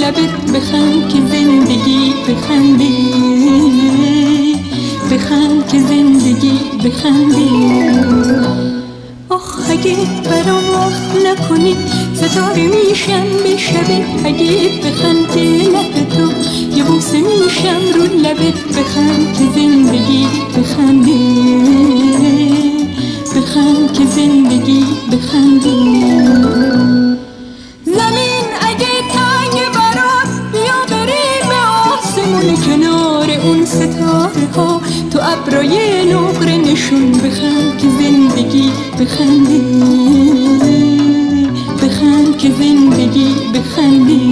لبت بخند که زندگی بخنده، بخند که زندگی بخنده. آخ اگه برام وقت نکنی ستاره میشم به شبه، اگه بخند که لب تو یه بوسه میشم رو لبت، بخند که زندگی بخنده، بخند که زندگی بخنده. زمین اگه تنگ برات بیا بریم به آسمون، کنار اون ستاره ها تو ابرای نقره نشون، بخند که زندگی بخنده، بخند که زندگی بخنده.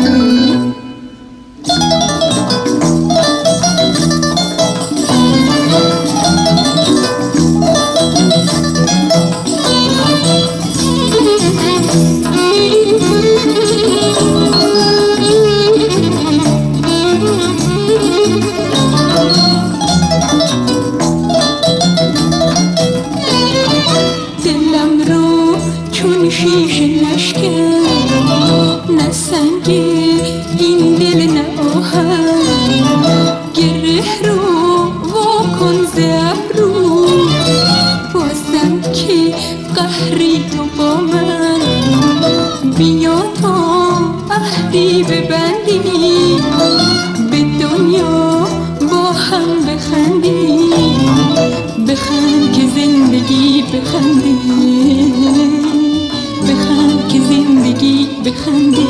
چون شیشه نشکن نه سنگه این دل نه آهن، گره رو واکن ز ابرو، بازم که قهری تو با من، بیا تا عهدی ببندی، به دنیا با هم بخندی، بخند که زندگی بخنده، بخند که زندگی بخنده.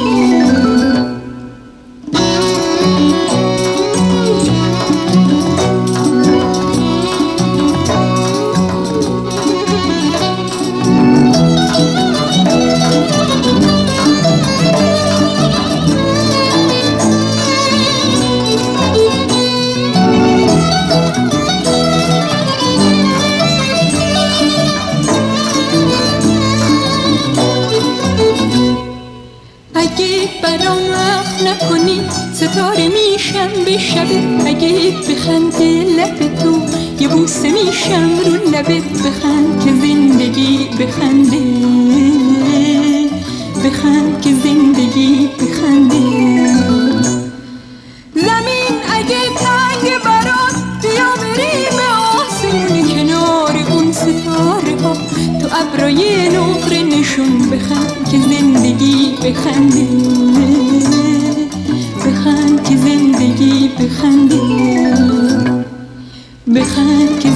اگه برام وقت نکنی ستاره میشم به شبه، اگه بخند لب تو یه بوسه میشم رو لبت، بخند که زندگی بخنده، بخند که زندگی بخنده. زمین اگه تنگ برات بیا بریم به آسمون، کنار اون ستاره ها تو ابرای نقره نشون، بخند که زندگی بخنده، بخند که زندگی بخنده، بخند که